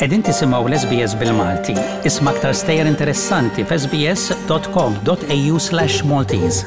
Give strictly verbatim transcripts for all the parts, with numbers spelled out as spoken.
Qegħdin tisimgħu l-S B S bil-Malti. Isma' aktar stejjer interessanti f s b s dot com dot a u slash Maltese.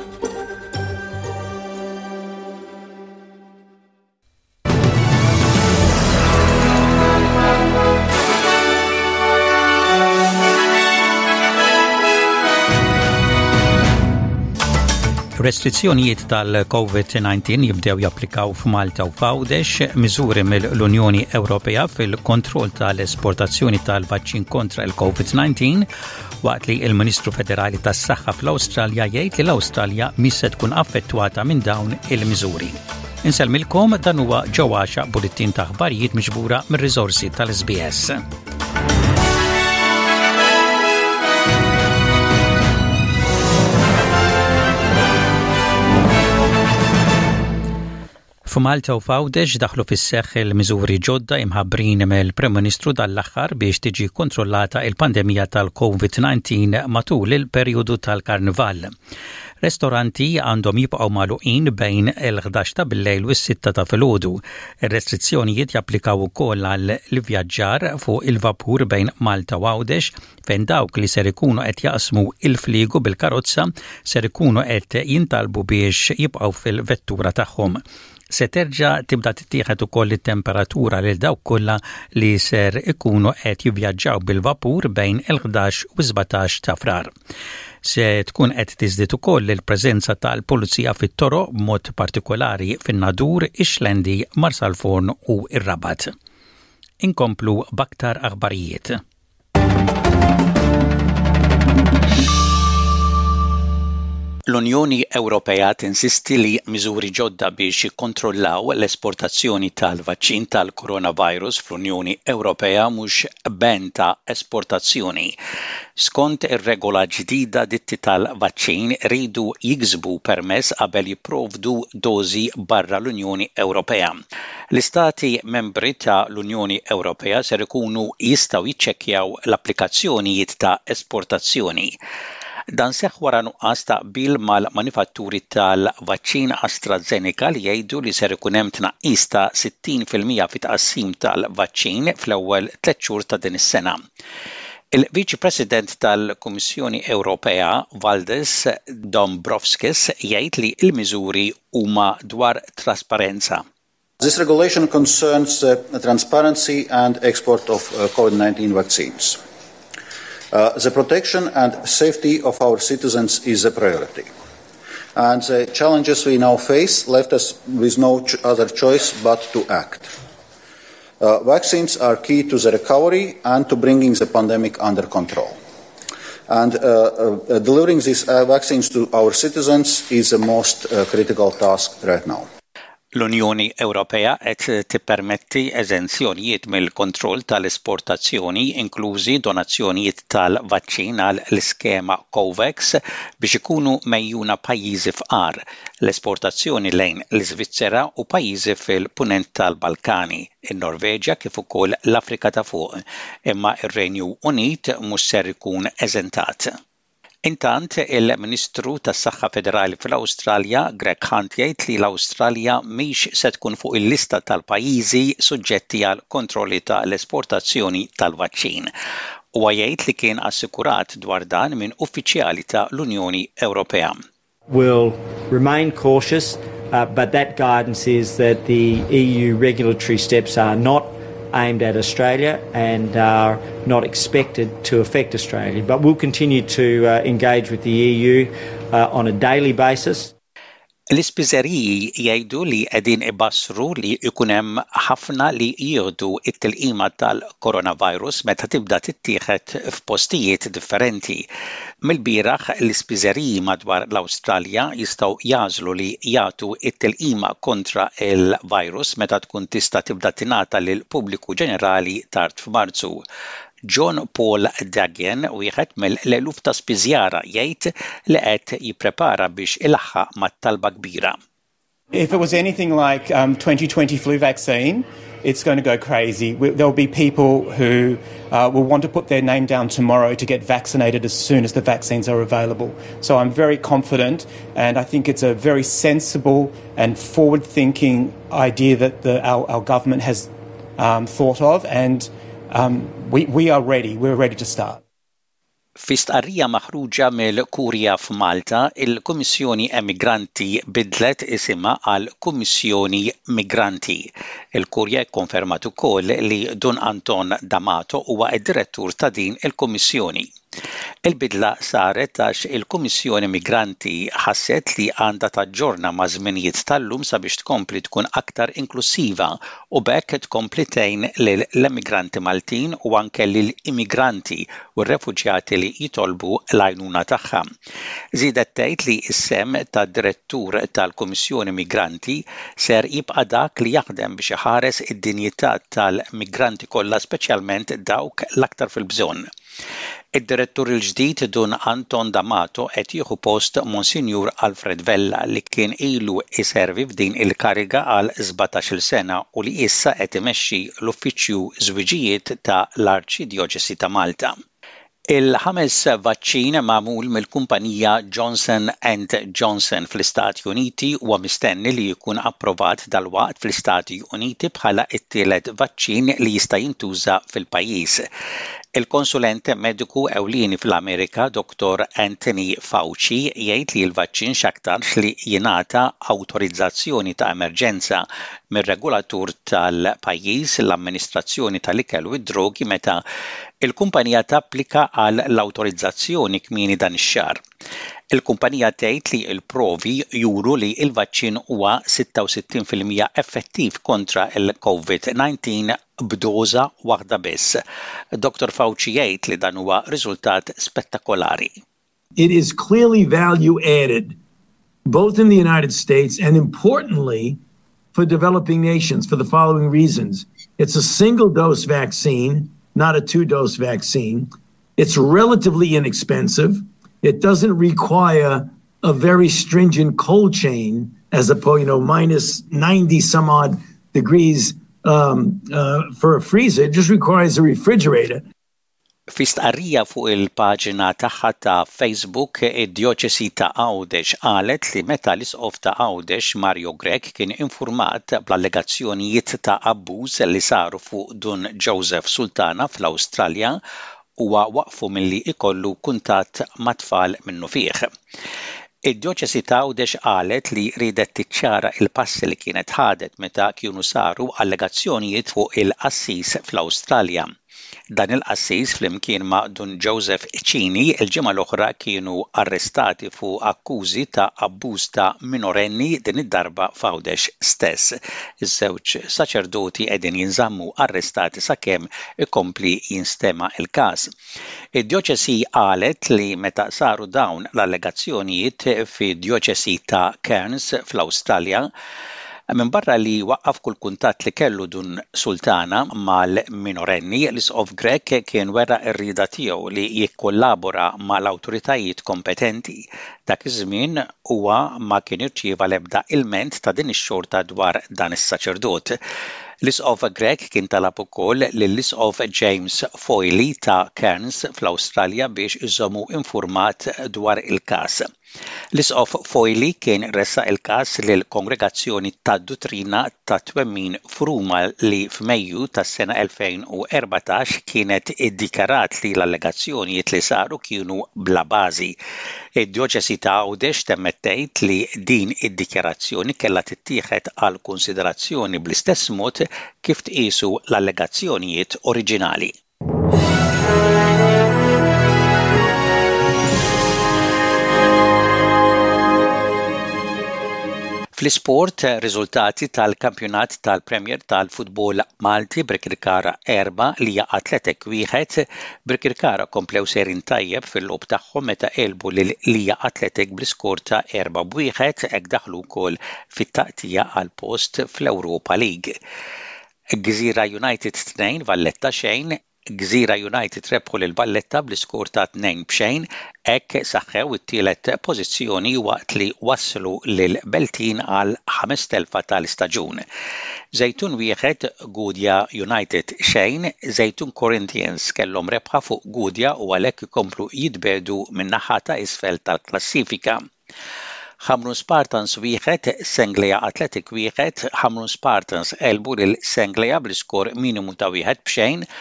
Restrizzjonijiet tal-COVID nineteen jibdew japplikaw f'Malta u f'Għawdex, miżuri mill-Unjoni Ewropea fil-kontroll tal-esportazzjoni tal-vaċċin kontra l-COVID nineteen, waqt li l-Ministru Federali tas-Saħħa fl-Awstralja jgħid li l-Awstralja mhix se tkun affettwata minn dawn il-miżuri. Insellmilkom dan huwa ġewwa bulettin ta' aħbarijiet miġbura mir-riżorsi tal-S B S. F'Malta u f'Għawdex daħlu fis-seħħ il-miżuri ġodda imħabbrin mill-Prim Ministru dal-aħħar biex tiġi kontrollata il-pandemija tal-COVID nineteen matul il-perjodu tal-Karnival. Restoranti għandhom jibqgħu magħluqin bejn il-ħdax ta' bil-lejl u s-sitta ta' filgħodu. Ir-restrizzjonijiet japplikaw ukoll għall-ivvjaġġar fuq il-vapur bejn Malta u Għawdex fejn dawk li ser ikunu qed jaqsmu il-fliegu bil-karozza ser ikunu qed jintalbu biex jibqgħu fil-vettura tagħhom. Se terġa' tibda tittieħed ukoll it-temperatura lil dawk kollha li ser ikunu qed jivvjaġġaw bil-vapur bejn il-ħdax u sebgħtax ta' frar. Se tkun qed tiżdied ukoll il-preżenza tal-pulizija fit-toroq b'mod partikolari fin-Nadur, ix-Xlendi, Marsalforn u ir-Rabat. Inkomplu b'aktar aħbarijiet. L-Unjoni Ewropea tinsisti li miżuri ġodda biex jikkontrollaw l-esportazzjoni tal-vaċċin tal-coronavirus fl-Unjoni Ewropea mhux ben ta' esportazzjoni. Skont ir-regola ġdida ditti tal-vaċċin ridu jiksbu permess qabel jipprovdu dożi barra l-Unjoni Ewropea. L-istati membri ta' l-Unjoni Ewropea ser ikunu jistgħu jiċċekkjaw l-applikazzjonijiet ta' esportazzjoni. Dan seħħ wara nuqqas taqbil mal-manifatturi tal-vaċċin AstraZeneca li jgħidu li ser ikun hemm tnaqqis ta' sittin fil-mija fit-tqassim tal-vaċċin fl-ewwel tliet xhur ta' din is-sena. Il-Viċi President tal-Kummissjoni Ewropea, Valdis Dombrovskis, jgħid li l-miżuri huma dwar trasparenza. This regulation concerns uh, transparency and export of uh, COVID nineteen vaccines. Uh, the protection and safety of our citizens is a priority. And the challenges we now face left us with no ch- other choice but to act. Uh, vaccines are key to the recovery and to bringing the pandemic under control. And uh, uh, delivering these uh, vaccines to our citizens is the most uh, critical task right now. L-Unjoni Ewropea qed tippermetti eżenzjonijiet mill-kontroll tal-esportazzjoni inklużi donazzjonijiet tal-vaċċin għal l-iskema COVAX biex ikunu mejjuna pajjiżi fqar, l-esportazzjoni lejn l-Iżvizzera u pajjiżi fil-punent tal-Balkani, in-Norveġja kif ukoll l-Afrika ta' fuq, imma ir-Renju Unit mhux ser ikun eżentat. Intant, il-Ministru tas-Saħħa Federali fl-Awstralja, Greg Hunt, jgħid li l-Awstralja mhix se tkun fuq il-lista tal-pajjiżi suġġetti għal kontrolli tal-esportazzjoni tal-vaċċin. Huwa jgħid li kien assikurat dwar dan minn uffiċjali ta' l-Unjoni Ewropea. We'll remain cautious, uh, but that guidance is that the E U regulatory steps are not aimed at Australia and are not expected to affect Australia. But we'll continue to uh, engage with the E U uh, on a daily basis. L-ispiżeriji jgħidu li qegħdin ibassru li jkun hemm ħafna li jieħdu it-tilqima tal-coronavirus meta tibda tittieħed f'postijiet differenti. Mill-bieraħ l-ispiżeriji madwar l-Awstralja jistgħu jażlu li jagħtu it-tilqima kontra il-virus meta tkun tista' tibda tingħata lil pubbliku ġenerali tard f'Marzu. John Paul Daggen, wieħed mill-eluf ta' spiżjara, jgħid li qed jipprepara biex ilaħħaq mat-talba kbira. If it was anything like um, twenty twenty flu vaccine, it's going to go crazy. There'll be people who uh, will want to put their name down tomorrow to get vaccinated as soon as the vaccines are available. So I'm very confident, and I think it's a very sensible and forward-thinking idea that the, our, our government has um, thought of, and um, we, we are ready. We're ready to start. Fi stqarrija maħruġa mill-Kurja f'Malta, il-Kummissjoni Immigranti bidlet isimha għal Kummissjoni Migranti. Il-Kurja kkonfermat ukoll li Don Anton D'Amato huwa d-direttur ta' din il-Kummissjoni. Il-bidla saret għax il-Kummissjoni Migranti ħasset li għandha taġġorna ma' żminijiet tal-lum sabiex tkompli tkun aktar inklusiva u bekk tkompli tgħin lill-immigranti Maltin u anke lill-immigranti u r-refuġjati li jitolbu l-għajnuna tagħha. Żiedet tgħid li s-sem tad-direttur tal-Kummissjoni Migranti ser jibqa' dak li jaħdem biex iħares id-dinjità tal-migranti kollha speċjalment dawk l-aktar fil-bżonn. Id-direttur il-ġdid Don Anton D'Amato qed jieħu post Monsinjur Alfred Vella li kien ilu iservi f'din il-kariga għal sbatax-il sena u li issa qed imexxi l-Uffiċċju Żwiġijiet ta' l-Arċidjoċesi ta' Malta. Il-ħames vaċċin magħmul mill-kumpanija Johnson and Johnson fl-Istati Uniti huwa mistenni li jkun approvat dalwaqt fl-Istati Uniti bħala t-tielet vaċċin li jista' jintuża fil-pajjiż. Il-konsulent mediku ewlieni fl-Amerika, Doktor Anthony Fauci, jgħid li l-vaċċin x'aktarx li jingħata awtorizzazzjoni ta' emerġenza mir-regulatur tal-pajjiż l-amministrazzjoni tal-ikel u d-drogi meta il-kumpanija tapplika għal l-awtorizzazzjoni kmieni dan ix-xahar. Il-kumpanija tgħid li l-provi juru li l-vaċċin huwa sitta u sittin fil-mija effettiv kontra il-COVID nineteen b'doża waħda biss. Doktor Fauci jgħid li dan huwa riżultat spettakolari. It is clearly value added both in the United States and importantly for developing nations for the following reasons. It's a single dose vaccine, not a two-dose vaccine. It's relatively inexpensive. It doesn't require a very stringent cold chain as opposed, you know, minus ninety some odd degrees um, uh, for a freezer. It just requires a refrigerator. Fi stqarrija fuq il-paġina tagħha ta' Facebook, id-Djoċesi ta' Għawdex qalet li meta l-isqof ta' Għawdex Mario Grech kien infurmat bl-allegazzjonijiet ta' abbuż li saru fuq Don Joseph Sultana fl-Awstralja huwa waqfu milli ikollu kuntatt ma' tfal minnu fih. Id-Djoċesi ta' Għawdex qalet li ridet tiċċara il-passi li kienet ħadet meta kienu saru allegazzjonijiet fuq il-qassis fl-Awstralja. Dan il-qassis flimkien ma' Don Joseph Cini il-ġimgħa l-oħra kienu arrestati fuq akkużi ta' abbuż ta' minorenni din id-darba f'Għawdex stess. Iż-żewġ saċerdoti qegħdin jinżammu arrestati sakemm ikompli jinstema' il-każ. Id-Djoċesi qalet li meta saru dawn l-allegazzjonijiet fid-Djoċesi ta' Cairns fl-Awstralja, minn barra li waqqaf kull kuntatt li kellu Don Sultana mal-minorenni, l-isqof Grech kien wera r-rieda tiegħu li jikkollabora mal-awtoritajiet kompetenti. Dak iż-żmien huwa ma kien irċieva l-ebda ilment ta' din ix-xorta dwar dan is-saċerdot. L-isqof Grech kien talab ukoll lill-isqof James Foley ta' Cairns fl-Awstralja biex iżommu infurmat dwar il-każ. L-isqof Foley kien ressa il-każ lill-Kongregazzjoni tad-Dottrina ta' Twemmin f'Ruma li f'Mejju tas-sena elfejn u erbatax kienet iddikjarat li l-allegazzjonijiet li saru kienu bla bażi. Id-Djoċesi ta' Għawdex temmet tgħid li din id-dikjarazzjoni kellha tittieħed għal konsiderazzjoni bl-istess mod kif tqisu l-allegazzjonijiet oriġinali. Fl-isport, riżultati tal-kampjonat tal-Premier tal-Futbol Malti Birkirkara erba' li Atletik wieħed, Birkirkara komplew sejrin tajjeb fil-logħob tagħhom meta qelbu lil Lija Atletik bl-iskor ta' erba' b'wieħed hekk daħlu wkoll fit-taqtija għal post fl-Europa League. Gżira United tnejn Valletta xejn, Gżira United rebħu lil Valletta bl-iskor ta' tnejn b'xejn, hekk saħħew it-tielet pożizzjoni waqt li wasslu lil Beltin għal ħames telfa tal-istaġun. Zejtun wieħed Gudja United xejn, Zejtun Corinthians kellhom rebħa fuq Gudja u għalhekk ikomplu jitbedu min-naħa ta' isfel tal-klassifika. Hamrun Spartans wieħed, Sengleja Athletic wieħed, Hamrun Spartans elbu lil Sengleja bl-iskor minimu ta' wieħed b'xejn,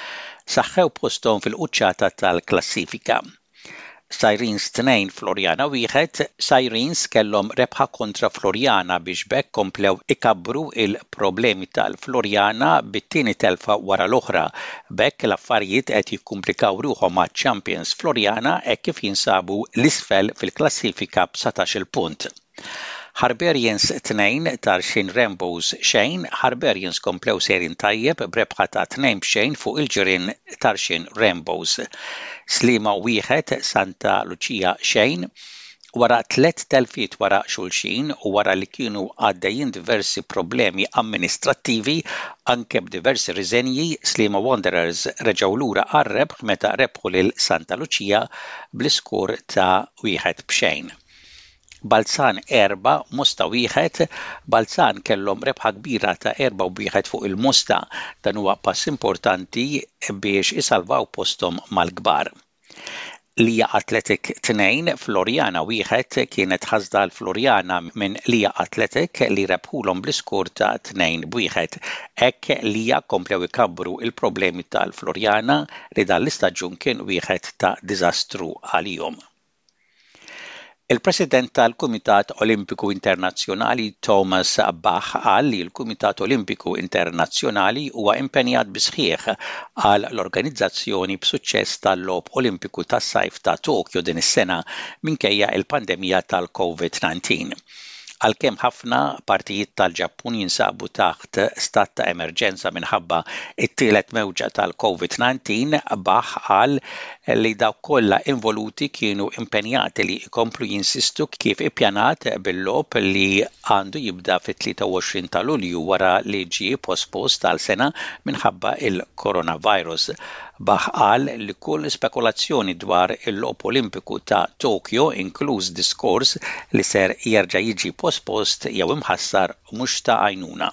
saħħew posthom fil-quċċata tal-klassifika. Sirens tnejn Floriana wieħed, Sirens kellhom rebħa kontra Floriana biex bekk komplew ikabbru il-problemi tal-Floriana bit-tieni telfa wara l-oħra. Bekk l-affarijiet qed jikkumplikaw ruħhom maċ-Champions Floriana hekk kif jinsabu l-isfel fil-klassifika b'satax-il punt. Harberians tnejn Tarxin Rainbows xejn, Harberians komplew serin tajjeb b'rebħa ta' tnejn b'xejn fuq il-ġirien Tarxin Rainbows. Slima wieħed Santa Lucia xejn, wara tliet telfiet wara xulxin u wara li kienu għaddejjin diversi problemi amministrattivi anke b'diversi riżenji, Slima Wanderers reġgħu lura għar-rebħ meta rebħu lil Santa Lucia bl-iskur ta' wieħed b'xejn. Balzan erba, Musta wieħed, Balzan kellhom rebħa kbira ta' erba' u wieħed fuq il-Musta, dan huwa pass importanti biex isalvaw posthom mal-kbar. Lija Athletic tnejn, Floriana wieħed kienet ħasda l-Floriana minn Lija Athletic li rebħulhom bl-iskur ta' tnejn b'wieħed. Hekk Lija komplew ikabbru il-problemi tal-Floriana li dan l-istaġun kien wieħed ta' diżastru għalihom. Il-President tal-Kumitat Olimpiku Internazzjonali Thomas Bach qal li l-Kumitat Olimpiku Internazzjonali huwa impenjat bisħieħ għal l-organizzazzjoni b'suċċess tal-logħob Olimpiku tas-sajf ta' Tokyo din is-sena minkejja il-pandemija tal-COVID nineteen. Għalkemm ħafna partijiet tal-Ġappun jinsabu taħt stat ta' emerġenza minħabba it-tielet mewġa tal-COVID nineteen, Bach qal li dawk kollha involuti kienu impenjati li jkomplu jinsistu kif ippjanat bil-logħob li għandu jibda fit-tlieta u għoxrin ta' Lulju wara li ġie pospost tal-sena minħabba il-coronavirus. Bach qal li kull spekulazzjoni dwar il-logħob Olimpiku ta' Tokyo, inkluż diskors li ser jerġa' jiġi pospost jew imħassar mhux ta' għajnuna.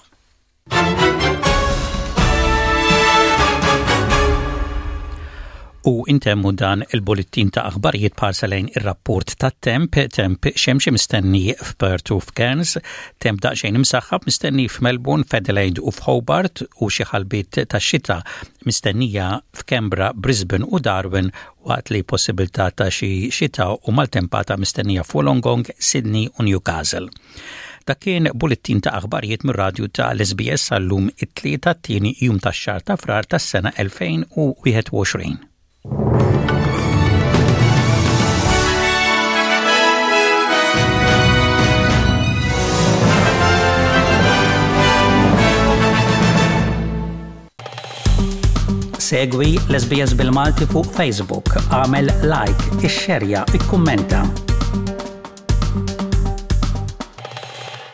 U intemmu dan il-bulletin ta' aħbarijiet parsalejn ir-rapport ta' temp, temp xemxie mistenni f'Perth u f'Cairns, temp daqsxejn imsaħħab mistenni f'Melbourne, f'Adelaide u f'Hobart u xi ħalbiet ta' xita mistennija f'Canberra, Brisbane u Darwin waqt li possibilità ta' xi xita u maltempata mistennija f'Wollongong, Sydney u Newcastle. Dak kien bulletin ta' aħbarijiet mir-radju ta' l-S B S għallum it-tlieta tieni jum tax-xahar ta' frar tas-sena elfejn u wieħed u għoxrin. Segwi l-S B S bil-Malti fuq Facebook, għamel like, ixxerja, ikkummenta.